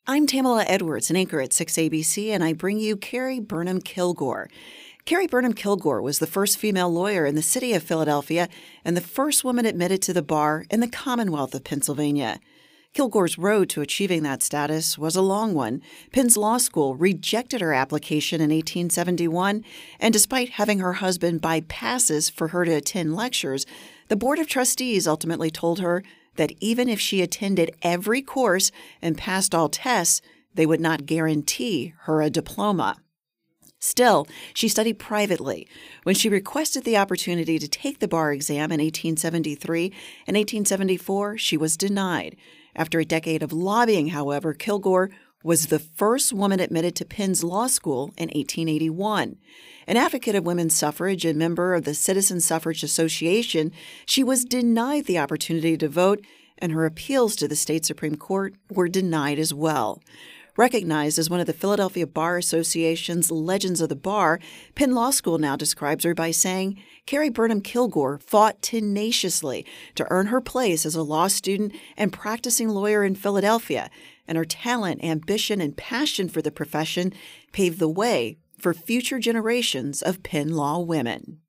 I'm Tamala Edwards, an anchor at 6ABC, and I bring you Carrie Burnham Kilgore. Carrie Burnham Kilgore was the first female lawyer in the city of Philadelphia and the first woman admitted to the bar in the Commonwealth of Pennsylvania. Kilgore's road to achieving that status was a long one. Penn's Law School rejected her application in 1871, and despite having her husband buy passes for her to attend lectures, the Board of Trustees ultimately told her that even if she attended every course and passed all tests, they would not guarantee her a diploma. Still, she studied privately. When she requested the opportunity to take the bar exam in 1873 and 1874, she was denied. After a decade of lobbying, however, Kilgore was the first woman admitted to Penn's Law School in 1881. An advocate of women's suffrage and member of the Citizen Suffrage Association, she was denied the opportunity to vote, and her appeals to the state Supreme Court were denied as well. Recognized as one of the Philadelphia Bar Association's legends of the bar, Penn Law School now describes her by saying, Carrie Burnham Kilgore fought tenaciously to earn her place as a law student and practicing lawyer in Philadelphia, and her talent, ambition, and passion for the profession paved the way for future generations of Penn Law women.